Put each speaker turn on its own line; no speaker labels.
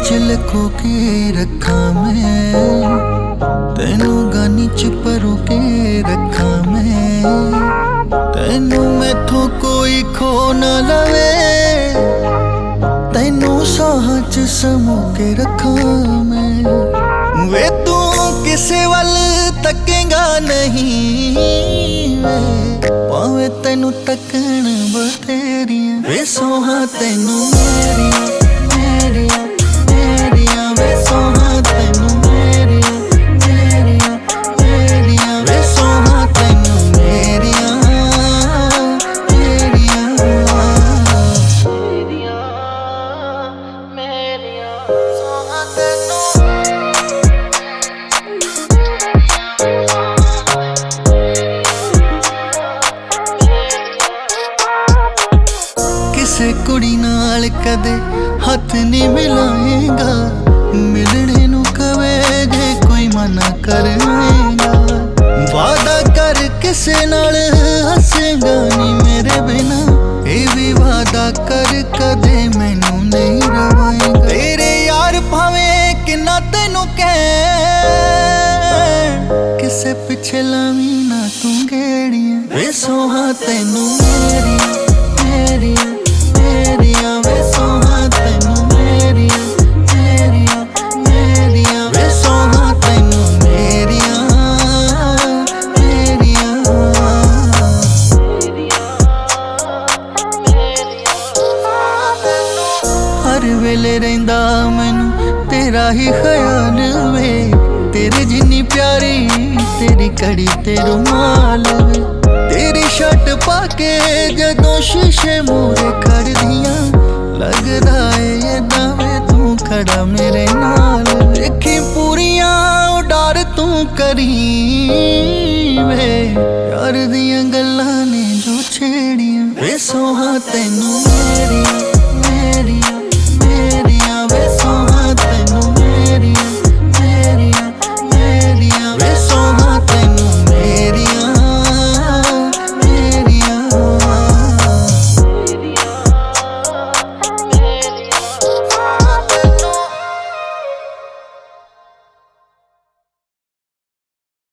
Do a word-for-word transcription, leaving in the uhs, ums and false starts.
च लखो के रखा मैं, तेनू गानी च परो के रखा मैं, तेनू मैथों कोई खो न लवे, तेनू साह च समो के रखा मैं। वे तू किसे वल तकेगा नहीं वे, भावे तेनू तकन बथेरियां वे सोहा तेनू मेरियां मेरियां मेरियां वे सोहा तेनू मेरियां मेरियां मेरियां वे सोहा तेनू मेरियां मेरियां मेरियां मेरियां सोहा तेनू। किसे कुड़ी नाल कदे हथ नहीं मिलाएगा, मिलने नू कवे जे कोई मना कराएगा, वादा कर किसे नाल हसेगा नहीं मेरे बिना, ये भी वादा कर कदे मैनू नहीं रवाएगा। तेरे यार भावें किन्ना तेनू कह, किसे पिछे लावी ना तू गेड़ियां वे सोहा तेनू मेरियां मेरियां मेरियां वे सोहा तेनू मेरियां मेरियां मेरियां वे सोहा तेनू मेरियां मेरियां हर वेले रहिंदा मैनू तेरा ही ख्याल वे, तेरे जिन्नी प्यारी तेरी कड़ी ते रुमाल वे, तेरी शर्ट पाके जदों शीशे मूरे खड़दियां, लगदा है ऐदां वे तू खड़ा मेरे नाल, देखी पूरियां उडार तू करी वे, यार दियां गल्लां ने जो छेड़ियां वे सोहा तेनू मेरी